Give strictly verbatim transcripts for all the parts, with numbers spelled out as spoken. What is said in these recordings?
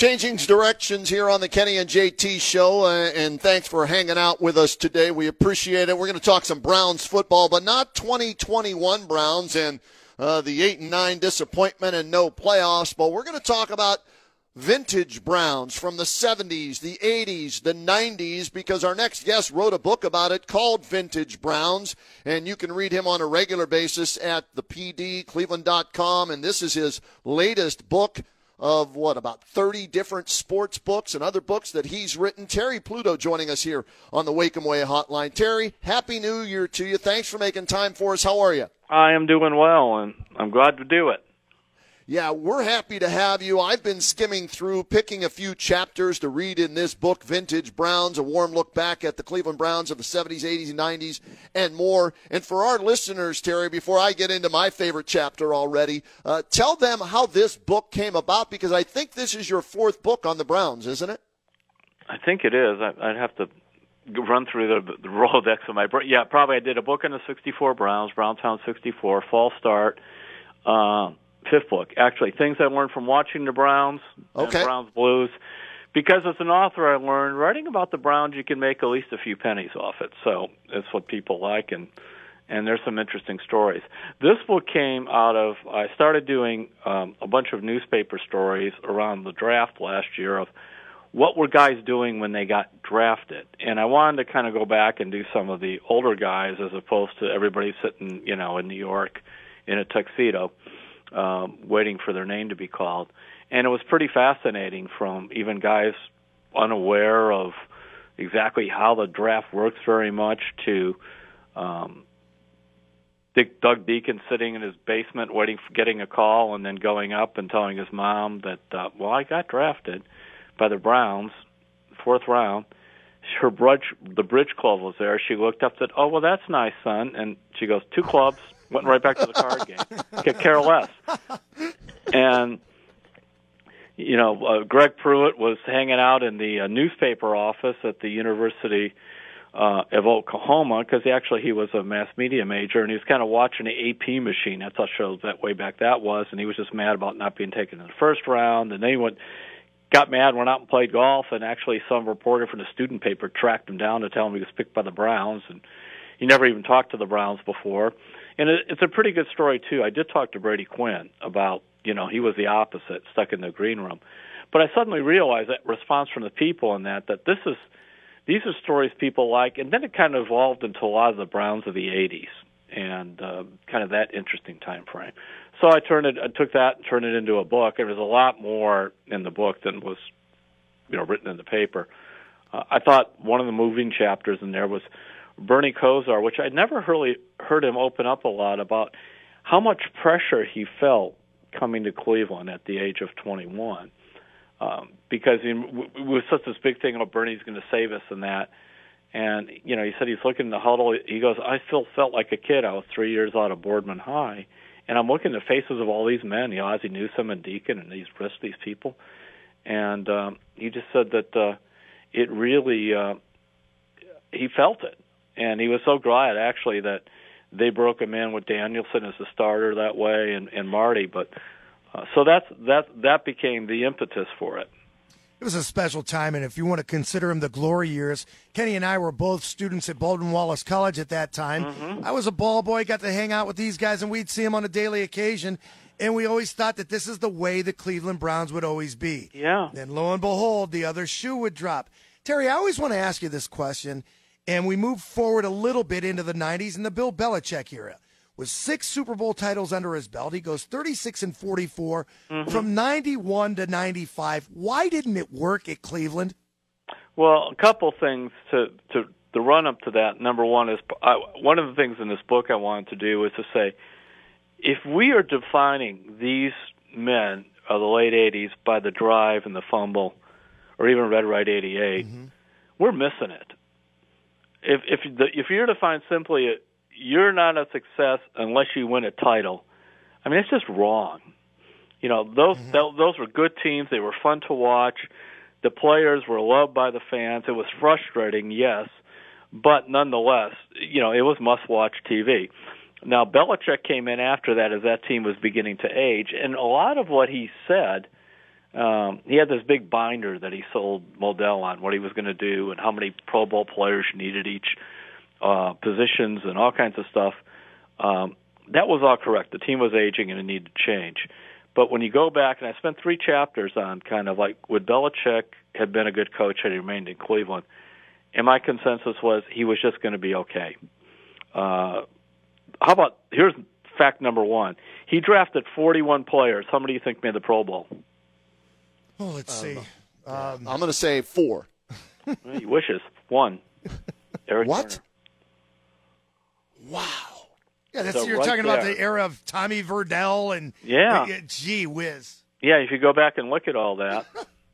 Changing directions here on the Kenny and J T show, uh, and thanks for hanging out with us today. We appreciate it. We're going to talk some Browns football, but not twenty twenty-one Browns and uh, the eight and nine disappointment and no playoffs, but we're going to talk about vintage Browns from the seventies, the eighties, the nineties, because our next guest wrote a book about it called Vintage Browns, and you can read him on a regular basis at the P D Cleveland dot com, and this is his latest book of, what, about thirty different sports books and other books that he's written. Terry Pluto joining us here on the Wake 'em Way hotline. Terry, Happy New Year to you. Thanks for making time for us. How are you? I am doing well, and I'm glad to do it. Yeah, we're happy to have you. I've been skimming through, picking a few chapters to read in this book, Vintage Browns, a warm look back at the Cleveland Browns of the seventies, eighties, and nineties, and more. And for our listeners, Terry, before I get into my favorite chapter already, uh, tell them how this book came about, because I think this is your fourth book on the Browns, isn't it? I think it is. I, I'd have to run through the, the Rolodex of my brain. Yeah, probably I did a book on the sixty-four Browns, Browntown sixty-four, False Start, uh, fifth book, actually, things I learned from watching the Browns, okay. and Browns Blues. Because as an author, I learned writing about the Browns, you can make at least a few pennies off it. So it's what people like, and and there's some interesting stories. This book came out of, I started doing um, a bunch of newspaper stories around the draft last year of what were guys doing when they got drafted. And I wanted to kind of go back and do some of the older guys as opposed to everybody sitting, you know, in New York in a tuxedo. Um, waiting for their name to be called. And it was pretty fascinating, from even guys unaware of exactly how the draft works very much to um, Dick, Doug Deacon sitting in his basement waiting for getting a call and then going up and telling his mom that, uh, well, I got drafted by the Browns, fourth round. Her bridge, the bridge club was there. She looked up and said, oh, well, that's nice, son. And she goes, two clubs. Went right back to the card game. Could care less. And, you know, uh, Greg Pruitt was hanging out in the uh, newspaper office at the University uh, of Oklahoma, because actually he was a mass media major, and he was kind of watching the A P machine. That's how shows that way back that was, and he was just mad about not being taken in the first round. And then he went, got mad, went out and played golf, and actually some reporter from the student paper tracked him down to tell him he was picked by the Browns, and he never even talked to the Browns before. And it's a pretty good story, too. I did talk to Brady Quinn about, you know, he was the opposite, stuck in the green room. But I suddenly realized that response from the people in that, that this is, these are stories people like. And then it kind of evolved into a lot of the Browns of the eighties and uh, kind of that interesting time frame. So I turned it, I took that and turned it into a book. There was a lot more in the book than was, you know, written in the paper. Uh, I thought one of the moving chapters in there was Bernie Kosar, which I'd never really heard him open up a lot about how much pressure he felt coming to Cleveland at the age of twenty-one. Um, because he, it was such this big thing about Bernie's going to save us and that. And, you know, he said he's looking in the huddle. He goes, I still felt like a kid. I was three years out of Boardman High. And I'm looking at the faces of all these men, you know, Ozzie Newsome and Deacon and these rest of these people. And um, he just said that uh, it really, uh, he felt it. And he was so glad, actually, that they broke him in with Danielson as the starter that way, and, and Marty. But uh, so that's that that became the impetus for it. It was a special time, and if you want to consider him the glory years, Kenny and I were both students at Baldwin Wallace College at that time. Mm-hmm. I was a ball boy, got to hang out with these guys, and we'd see them on a daily occasion. And we always thought that this is the way the Cleveland Browns would always be. Yeah. Then lo and behold, the other shoe would drop. Terry, I always want to ask you this question. And we move forward a little bit into the nineties and the Bill Belichick era. With six Super Bowl titles under his belt, he goes thirty-six and forty-four mm-hmm. from ninety-one to ninety-five. Why didn't it work at Cleveland? Well, a couple things to to the run up to that. Number one is I, one of the things in this book I wanted to do is to say, if we are defining these men of the late eighties by the drive and the fumble, or even Red Right eighty-eight, mm-hmm. we're missing it. If if the, if you're defined simply, a, you're not a success unless you win a title. I mean, it's just wrong. You know, those mm-hmm. th- those were good teams. They were fun to watch. The players were loved by the fans. It was frustrating, yes, but nonetheless, you know, it was must-watch T V. Now, Belichick came in after that as that team was beginning to age, and a lot of what he said Um, he had this big binder that he sold Modell on, what he was going to do and how many Pro Bowl players you needed each uh, positions and all kinds of stuff. Um, that was all correct. The team was aging and it needed to change. But when you go back, and I spent three chapters on kind of like, would Belichick have been a good coach had he remained in Cleveland? And my consensus was he was just going to be okay. Uh, how about, here's fact number one. He drafted forty-one players. How many do you think made the Pro Bowl? Oh, let's see. Um, I'm going to say four. Well, he wishes. One. Eric What? Turner. Wow. Yeah, that's So you're right talking about there. the era of Tommy Verdell and Yeah. uh, gee whiz. Yeah, if you go back and look at all that.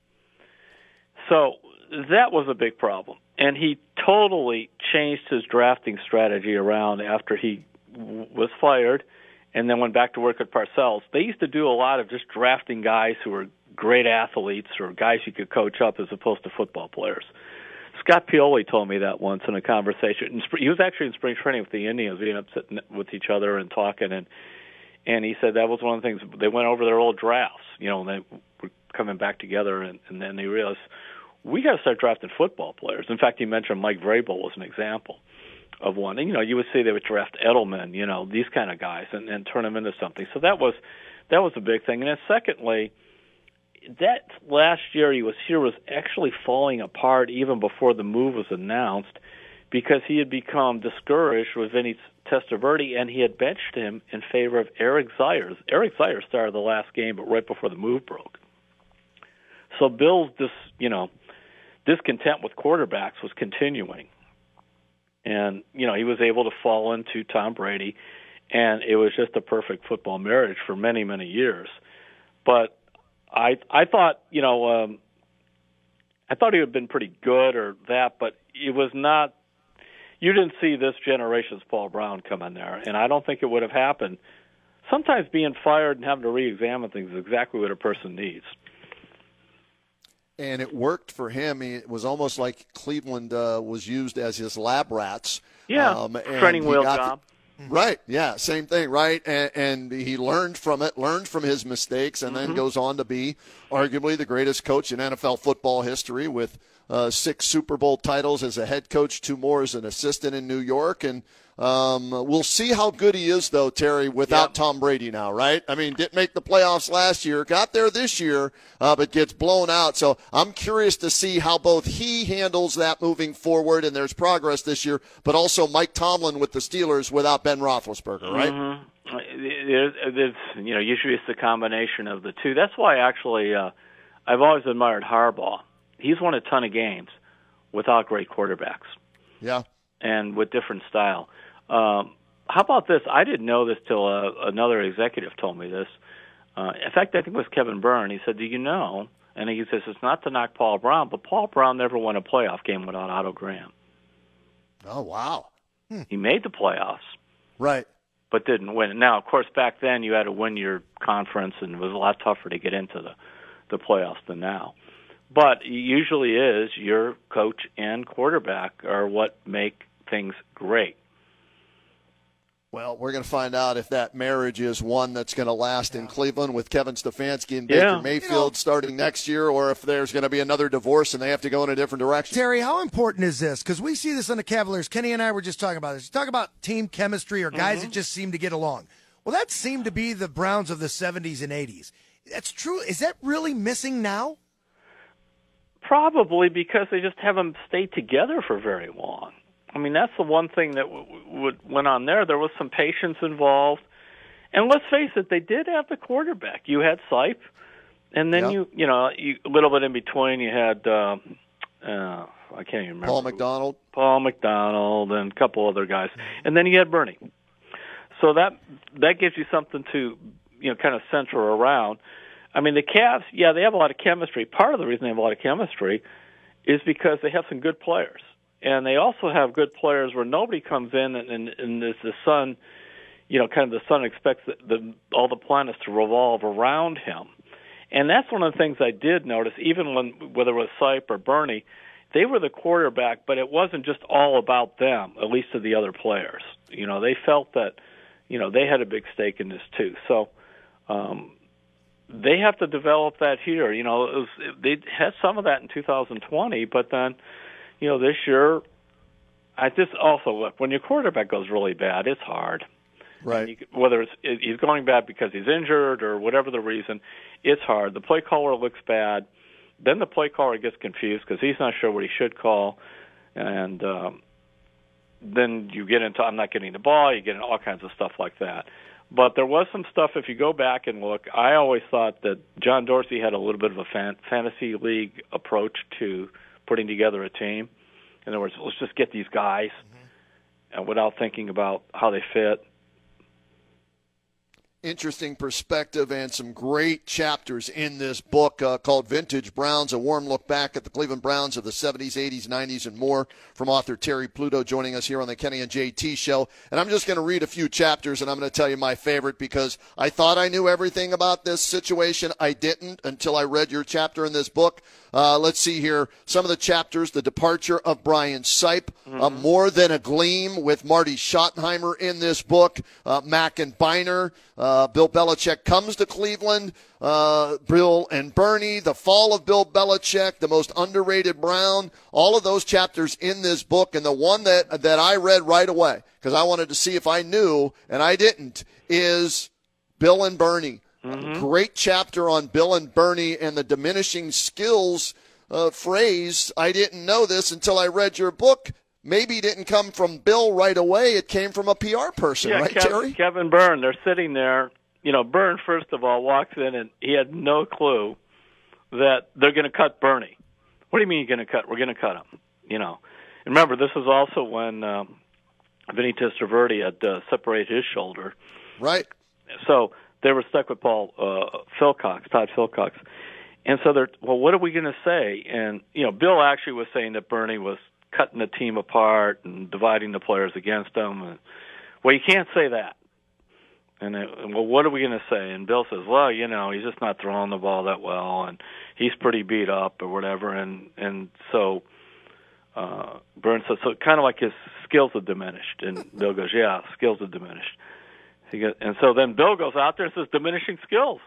So that was a big problem. And he totally changed his drafting strategy around after he w- was fired and then went back to work at Parcells. They used to do a lot of just drafting guys who were great athletes or guys you could coach up as opposed to football players. Scott Pioli told me that once in a conversation. In spring, he was actually in spring training with the Indians. We ended up sitting with each other and talking, and and he said that was one of the things. They went over their old drafts, you know, and they were coming back together, and, and then they realized we got to start drafting football players. In fact, he mentioned Mike Vrabel was an example of one. And you know, you would say they would draft Edelman, you know, these kind of guys, and, and turn them into something. So that was that was a big thing. And then secondly, that last year he was here was actually falling apart even before the move was announced because he had become discouraged with Vinny Testaverde, and he had benched him in favor of Eric Zayers. Eric Zayers started the last game, but right before the move broke. So Bill's dis, you know, discontent with quarterbacks was continuing. And, you know, he was able to fall into Tom Brady, and it was just a perfect football marriage for many, many years. But I I thought, you know, um, I thought he would have been pretty good or that, but it was not, you didn't see this generation's Paul Brown come in there, and I don't think it would have happened. Sometimes being fired and having to re-examine things is exactly what a person needs. And it worked for him. It was almost like Cleveland uh, was used as his lab rats. Yeah, um, and training he wheel got job. The, right, yeah, same thing, right? And, and he learned from it, learned from his mistakes, and then Mm-hmm. goes on to be arguably the greatest coach in N F L football history with uh, six Super Bowl titles as a head coach, two more as an assistant in New York. And um, we'll see how good he is, though, Terry, without Yep. Tom Brady now, right? I mean, didn't make the playoffs last year, got there this year, uh, but gets blown out. So I'm curious to see how both he handles that moving forward, and there's progress this year, but also Mike Tomlin with the Steelers without Ben Roethlisberger, right? Mm-hmm. There's, there's, you know, usually it's the combination of the two. That's why actually uh, I've always admired Harbaugh. He's won a ton of games without great quarterbacks Yeah. and with different style. Um, how about this? I didn't know this till uh, another executive told me this. Uh, in fact, I think it was Kevin Byrne. He said, do you know, and he says it's not to knock Paul Brown, but Paul Brown never won a playoff game without Otto Graham. Oh, wow. He made the playoffs, Right. but didn't win. Now, of course, back then you had to win your conference, and it was a lot tougher to get into the, the playoffs than now. But it usually is your coach and quarterback are what make things great. Well, we're going to find out if that marriage is one that's going to last in Cleveland with Kevin Stefanski and Baker Yeah. Mayfield You know- starting next year, or if there's going to be another divorce and they have to go in a different direction. Terry, how important is this? Because we see this on the Cavaliers. Kenny and I were just talking about this. You talk about team chemistry or guys that just seem to get along. Well, that seemed to be the Browns of the seventies and eighties. That's true. Is that really missing now? Probably because they just haven't stayed together for very long. I mean, that's the one thing that w- w- went on there. There was some patience involved. And let's face it, they did have the quarterback. You had Sipe, and then Yeah. you, you know, you, a little bit in between, you had, um, uh, I can't even remember. Paul who- McDonald. Paul McDonald and a couple other guys. And then you had Bernie. So that that gives you something to, you know, kind of center around. I mean, the Cavs, yeah, they have a lot of chemistry. Part of the reason they have a lot of chemistry is because they have some good players. And they also have good players where nobody comes in and, and, and there's the sun, you know, kind of the sun expects the, the, all the planets to revolve around him. And that's one of the things I did notice, even when, whether it was Sipe or Bernie, they were the quarterback, but it wasn't just all about them, at least to the other players. You know, they felt that, you know, they had a big stake in this too. So, um, they have to develop that here. You know, it was, they had some of that in two thousand twenty, but then, you know, this year, I just also look, when your quarterback goes really bad, it's hard. Right. You, whether it's he's going bad because he's injured or whatever the reason, it's hard. The play caller looks bad. Then the play caller gets confused because he's not sure what he should call, and um, then you get into I'm not getting the ball. You get into all kinds of stuff like that. But there was some stuff, if you go back and look, I always thought that John Dorsey had a little bit of a fan, fantasy league approach to putting together a team. In other words, let's just get these guys mm-hmm. uh, without thinking about how they fit. Interesting perspective and some great chapters in this book uh, called Vintage Browns, a warm look back at the Cleveland Browns of the seventies, eighties, nineties, and more, from author Terry Pluto joining us here on the Kenny and J T Show. And I'm just going to read a few chapters, and I'm going to tell you my favorite because I thought I knew everything about this situation. I didn't until I read your chapter in this book. Uh, let's see here. Some of the chapters: the departure of Brian Sipe, mm-hmm. uh, More Than a Gleam with Marty Schottenheimer in this book, uh, Mack and Biner, uh, Bill Belichick comes to Cleveland, uh, Bill and Bernie, the fall of Bill Belichick, the most underrated Brown, all of those chapters in this book. And the one that, that I read right away, because I wanted to see if I knew, and I didn't, is Bill and Bernie. Mm-hmm. Great chapter on Bill and Bernie and the diminishing skills uh, phrase. I didn't know this until I read your book. Maybe it didn't come from Bill right away. It came from a P R person, yeah, right, Kev- Terry? Kevin Byrne, they're sitting there. You know, Byrne, first of all, walks in, and he had no clue that they're going to cut Bernie. What do you mean you're going to cut? We're going to cut him, you know. And remember, this was also when um, Vinny Testaverde had uh, separated his shoulder. Right. So they were stuck with Paul uh, Philcox, Todd Philcox. And so they're, well, what are we going to say? And, you know, Bill actually was saying that Bernie was cutting the team apart and dividing the players against them. And, well, you can't say that. And, it, well, what are we going to say? And Bill says, well, you know, he's just not throwing the ball that well, and he's pretty beat up or whatever. And, and so uh, Byrne says, so kind of like his skills have diminished. And Bill goes, yeah, skills have diminished. He goes, and so then Bill goes out there and says, diminishing skills.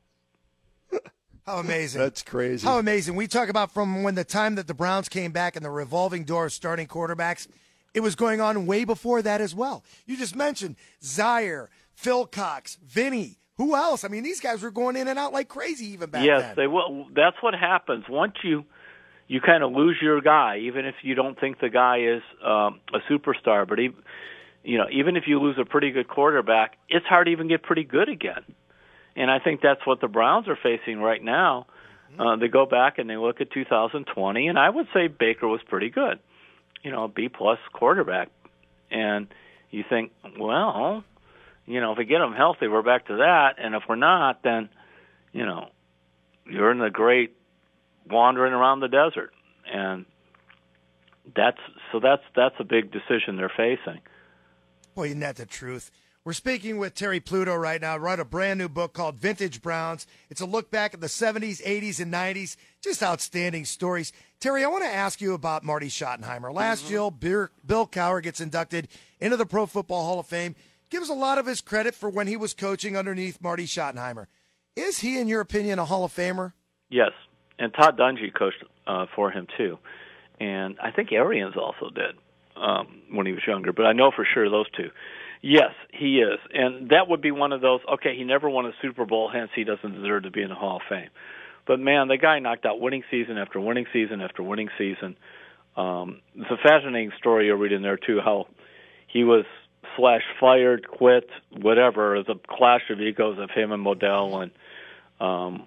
How amazing. That's crazy. How amazing. We talk about from when the time that the Browns came back and the revolving door of starting quarterbacks, it was going on way before that as well. You just mentioned Zaire, Philcox, Vinny. Who else? I mean, these guys were going in and out like crazy even back yes, then. Yes, they will. That's what happens. Once you you kind of lose your guy, even if you don't think the guy is um, a superstar, but he, you know, even if you lose a pretty good quarterback, it's hard to even get pretty good again. And I think that's what the Browns are facing right now. Uh, they go back and they look at two thousand twenty, and I would say Baker was pretty good, you know, a B-plus quarterback. And you think, well, you know, if we get him healthy, we're back to that. And if we're not, then, you know, you're in the great wandering around the desert. And that's so that's that's a big decision they're facing. Boy, isn't that the truth? We're speaking with Terry Pluto right now. Wrote a brand new book called Vintage Browns. It's a look back at the seventies, eighties, and nineties. Just outstanding stories. Terry, I want to ask you about Marty Schottenheimer. Last year, Bill, Bill Cowher gets inducted into the Pro Football Hall of Fame. Gives a lot of his credit for when he was coaching underneath Marty Schottenheimer. Is he, in your opinion, a Hall of Famer? Yes, and Todd Dungy coached uh, for him too. And I think Arians also did um, when he was younger, but I know for sure those two. Yes, he is. And that would be one of those, okay, he never won a Super Bowl, hence he doesn't deserve to be in the Hall of Fame. But, man, the guy knocked out winning season after winning season after winning season. Um, it's a fascinating story you'll read in there, too, how he was slash fired, quit, whatever. It was a clash of egos of him and Modell. And um,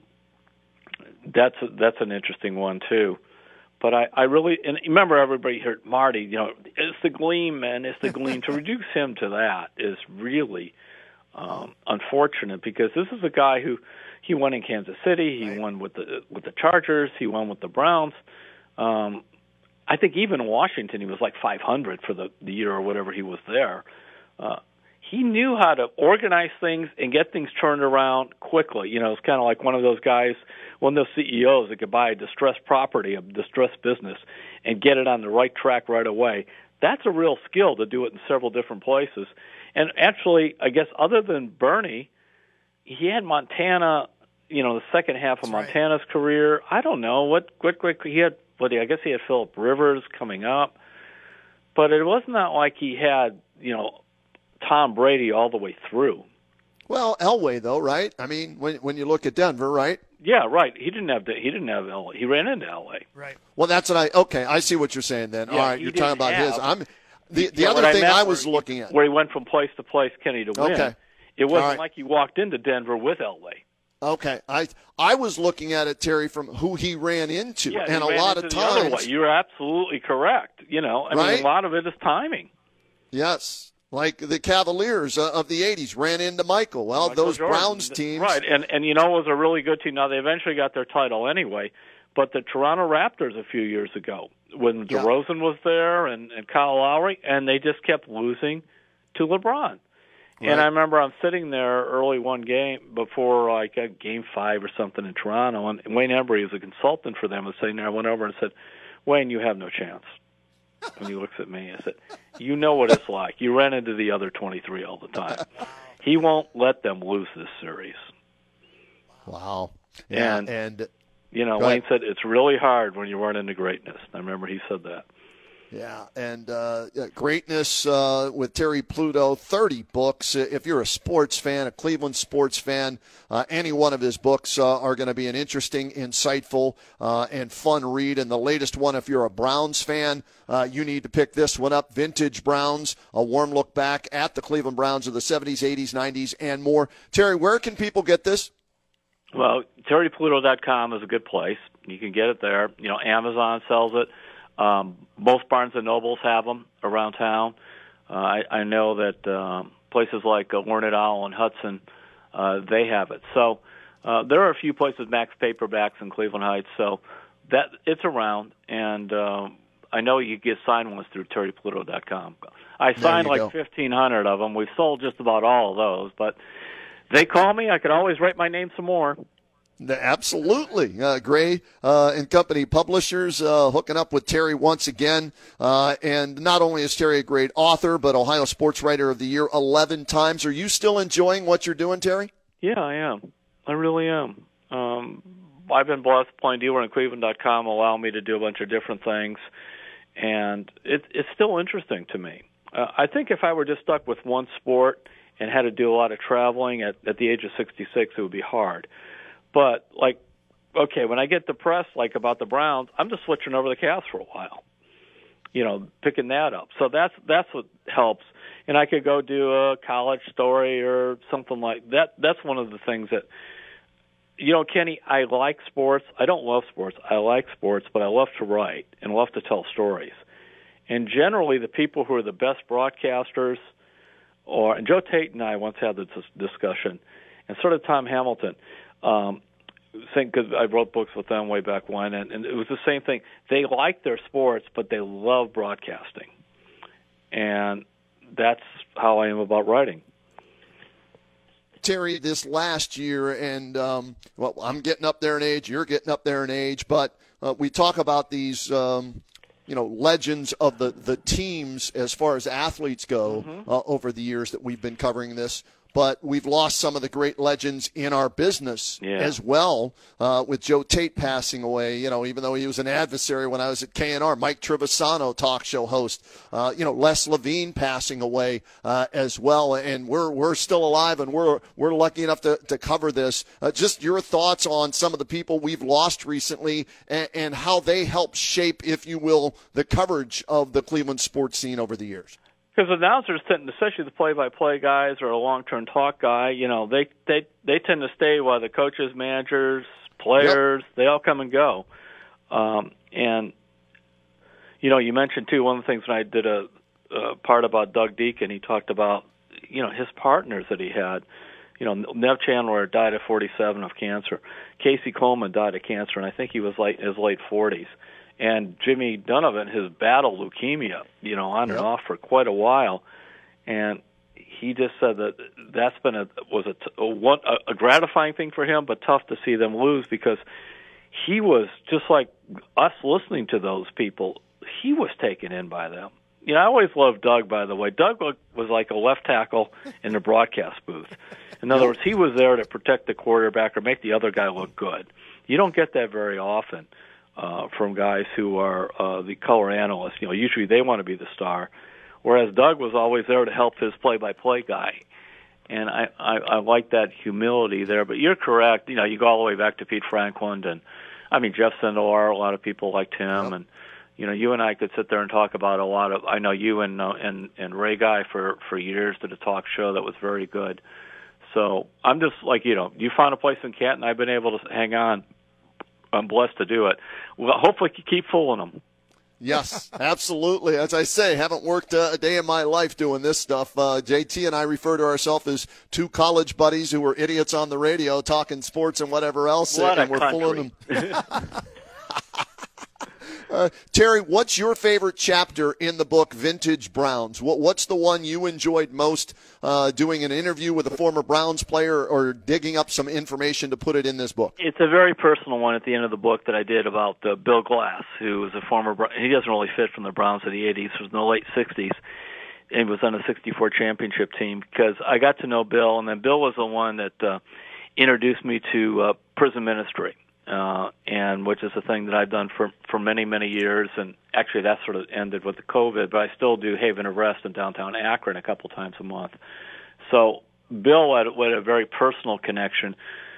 that's, a, that's an interesting one, too. But I, I really, and remember everybody heard Marty, you know, it's the gleam, man, it's the gleam. To reduce him to that is really um, unfortunate because this is a guy who, he won in Kansas City, he right. won with the with the Chargers, he won with the Browns. Um, I think even in Washington he was like five hundred for the, the year or whatever he was there. Uh, he knew how to organize things and get things turned around quickly. You know, it's kind of like one of those guys, one of those C E Os that could buy a distressed property, a distressed business, and get it on the right track right away. That's a real skill to do it in several different places. And actually, I guess other than Bernie, he had Montana you know, the second half of That's right. Montana's career. I don't know what what, what he had. What I guess he had Phillip Rivers coming up, but it wasn't that like he had, you know, Tom Brady all the way through. Well, Elway though, right? I mean, when when you look at Denver, right? Yeah, right. He didn't have the, he didn't have L A. He ran into L A. Right. Well, that's what I. Okay, I see what you're saying. Then, Yeah, all right, he you're talking didn't about have- his. I'm the the Yeah, other what thing meant I was where- looking at. where he went from place to place, Kenny, to win. Okay. It wasn't All right. like he walked into Denver with Elway. Okay, I I was looking at it, Terry, from who he ran into, Yeah, and he a ran lot into of the other times, way. You're absolutely correct. You know, I Right? mean, a lot of it is timing. yes, like the Cavaliers uh, of the eighties ran into Michael. Well, Michael those Jordan. Browns teams, Right, and and you know it was a really good team. Now they eventually got their title anyway, but the Toronto Raptors a few years ago, when Yeah. DeRozan was there and, and Kyle Lowry, and they just kept losing to LeBron. Right. And I remember I'm sitting there early one game before like a game five or something in Toronto, and Wayne Embry is a consultant for them, was sitting there. I went over and said, "Wayne, you have no chance." And he looks at me and said, "You know what it's like. You ran into the other twenty-three all the time. He won't let them lose this series." Wow, yeah, And- and You know, Go Wayne ahead. said it's really hard when you run into greatness. I remember he said that. Yeah, and uh, greatness uh, with Terry Pluto, thirty books. If you're a sports fan, a Cleveland sports fan, uh, any one of his books uh, are going to be an interesting, insightful, uh, and fun read. And the latest one, if you're a Browns fan, uh, you need to pick this one up, Vintage Browns, a warm look back at the Cleveland Browns of the seventies, eighties, nineties, and more. Terry, where can people get this? Well, terry pluto dot com is a good place. You can get it there. You know, Amazon sells it. Um, most Barnes and Nobles have them around town. Uh, I, I know that um, places like uh, Learned Owl and Hudson, uh, they have it. So uh, there are a few places, Max Paperbacks in Cleveland Heights. So that it's around, and um, I know you get signed ones through terry pluto dot com. I signed you like go. fifteen hundred of them. We've sold just about all of those, but they call me. I could always write my name some more. Absolutely. Uh, Gray uh, and Company Publishers uh, hooking up with Terry once again. Uh, and not only is Terry a great author, but Ohio Sports Writer of the Year eleven times. Are you still enjoying what you're doing, Terry? Yeah, I am. I really am. Um, I've been blessed playing dealer in Cleveland dot com, allow me to do a bunch of different things. And it, it's still interesting to me. Uh, I think if I were just stuck with one sport and had to do a lot of traveling at, at the age of sixty-six, it would be hard. But, like, okay, when I get depressed, like, about the Browns, I'm just switching over the Cavs for a while, you know, picking that up. So that's that's what helps. And I could go do a college story or something like that. That's one of the things that, you know, Kenny, I like sports. I don't love sports. I like sports, but I love to write and love to tell stories. And generally, the people who are the best broadcasters, or and Joe Tate and I once had this discussion, and sort of Tom Hamilton, Um, think because I wrote books with them way back when, and, and it was the same thing. They like their sports, but they love broadcasting, and that's how I am about writing. Terry, this last year, and um, well, I'm getting up there in age, you're getting up there in age, but uh, we talk about these, um, you know, legends of the, the teams as far as athletes go Mm-hmm. uh, over the years that we've been covering this. But we've lost some of the great legends in our business Yeah. as well, uh, with Joe Tate passing away. You know, even though he was an adversary when I was at K N R, Mike Trevisano, talk show host. Uh, you know, Les Levine passing away uh, as well, and we're we're still alive, and we're we're lucky enough to, to cover this. Uh, just your thoughts on some of the people we've lost recently, and, and how they help shape, if you will, the coverage of the Cleveland sports scene over the years. Because announcers tend, especially the play-by-play guys or a long-term talk guy, you know, they they they tend to stay while the coaches, managers, players, yep. they all come and go. Um, and you know, you mentioned too, one of the things when I did a, a part about Doug Deacon, he talked about, you know, his partners that he had. You know, Nev Chandler died at forty-seven of cancer. Casey Coleman died of cancer, and I think he was like in his late forties. And Jimmy Donovan has battled leukemia, you know, on yep. and off for quite a while. And he just said that that's been a was a, a, one, a gratifying thing for him, but tough to see them lose, because he was just like us listening to those people. He was taken in by them. You know, I always loved Doug, by the way. Doug was like a left tackle in the broadcast booth. In other words, he was there to protect the quarterback or make the other guy look good. You don't get that very often uh, from guys who are uh, the color analysts. You know, usually they want to be the star, whereas Doug was always there to help his play-by-play guy. And I, I, I like that humility there. But you're correct. You know, you go all the way back to Pete Franklin, and I mean Jeff Sindelar. A lot of people liked him, yep. and you know, you and I could sit there and talk about a lot of. I know you and uh, and and Ray Guy for for years did a talk show that was very good. So I'm just like, you know, you found a place in Canton. I've been able to hang on. I'm blessed to do it. Well, hopefully, you keep fooling them. Yes, absolutely. As I say, haven't worked uh, a day in my life doing this stuff. Uh, J T and I refer to ourselves as two college buddies who were idiots on the radio talking sports and whatever else, what and a we're fooling them. Uh, Terry, what's your favorite chapter in the book, Vintage Browns? What, what's the one you enjoyed most, uh, doing an interview with a former Browns player or digging up some information to put it in this book? It's a very personal one at the end of the book that I did about uh, Bill Glass, who was a former – he doesn't really fit from the Browns of the eighties. He was in the late sixties. And was on the sixty-four championship team because I got to know Bill, and then Bill was the one that uh, introduced me to uh, prison ministry. Uh, and which is a thing that I've done for, for many, many years. And actually that sort of ended with the COVID, but I still do Haven of Rest in downtown Akron a couple times a month. So Bill had, had a very personal connection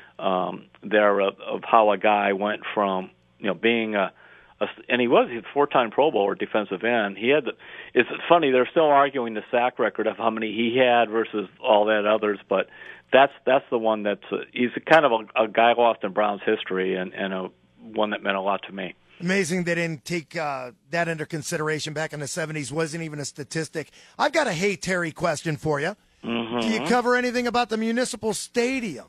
um, there of, of how a guy went from, you know, being a, a and he was a four-time Pro Bowler defensive end. He had, the, it's funny, they're still arguing the sack record of how many he had versus all that others, but That's that's the one that's uh, he's kind of a, a guy lost in Browns history and, and a one that meant a lot to me. Amazing they didn't take uh, that into consideration back in the seventies. Wasn't even a statistic. I've got a Hey Terry question for you. Mm-hmm. Do you cover anything about the Municipal Stadium?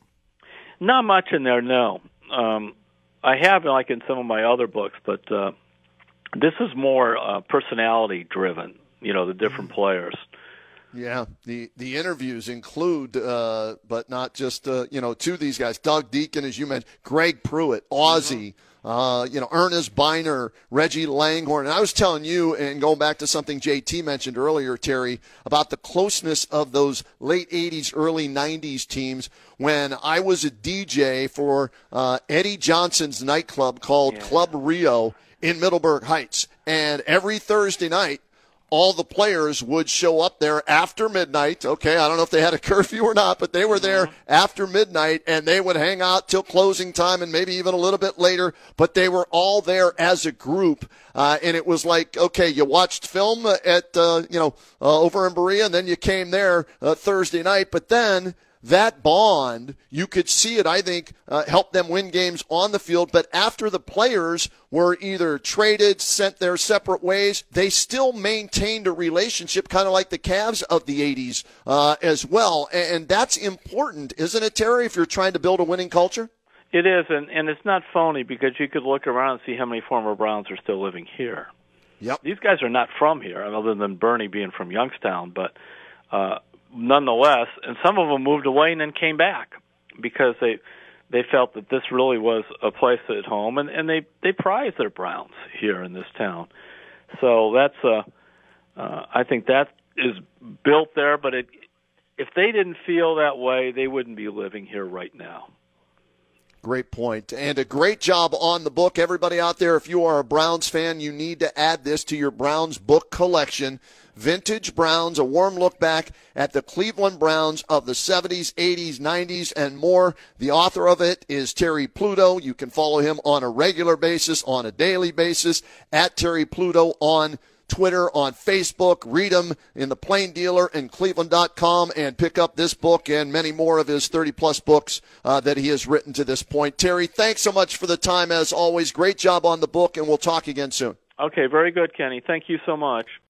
Not much in there, no. Um, I have like in some of my other books, but uh, this is more uh, personality driven. You know, the different mm-hmm. players. Yeah, the, the interviews include, uh, but not just, uh, you know, two of these guys, Doug Deacon, as you mentioned, Greg Pruitt, Ozzie, mm-hmm. uh, you know, Ernest Biner, Reggie Langhorne. And I was telling you, and going back to something J T mentioned earlier, Terry, about the closeness of those late eighties, early nineties teams when I was a D J for uh, Eddie Johnson's nightclub called yeah. Club Rio in Middleburg Heights. And every Thursday night, all the players would show up there after midnight. Okay, I don't know if they had a curfew or not, but they were there after midnight, and they would hang out till closing time and maybe even a little bit later, but they were all there as a group. Uh, and it was like, okay, you watched film at, uh, you know, uh, over in Berea, and then you came there uh, Thursday night, but then that bond, you could see it, I think, uh, helped them win games on the field. But after the players were either traded, sent their separate ways, they still maintained a relationship, kind of like the Cavs of the eighties uh, as well. And that's important, isn't it, Terry, if you're trying to build a winning culture? It is, and, and it's not phony because you could look around and see how many former Browns are still living here. Yep. These guys are not from here, other than Bernie being from Youngstown, but uh, nonetheless, and some of them moved away and then came back because they they felt that this really was a place at home, and, and they, they prize their Browns here in this town. So that's uh, uh, I think that is built there, but it, if they didn't feel that way, they wouldn't be living here right now. Great point. And a great job on the book. Everybody out there, if you are a Browns fan, you need to add this to your Browns book collection. Vintage Browns, a warm look back at the Cleveland Browns of the seventies, eighties, nineties, and more. The author of it is Terry Pluto. You can follow him on a regular basis, on a daily basis, at Terry Pluto on Twitter, on Facebook. Read him in the Plain Dealer and Cleveland dot com and pick up this book and many more of his thirty-plus books uh, that he has written to this point. Terry, thanks so much for the time as always. Great job on the book, and we'll talk again soon. Okay, very good, Kenny. Thank you so much.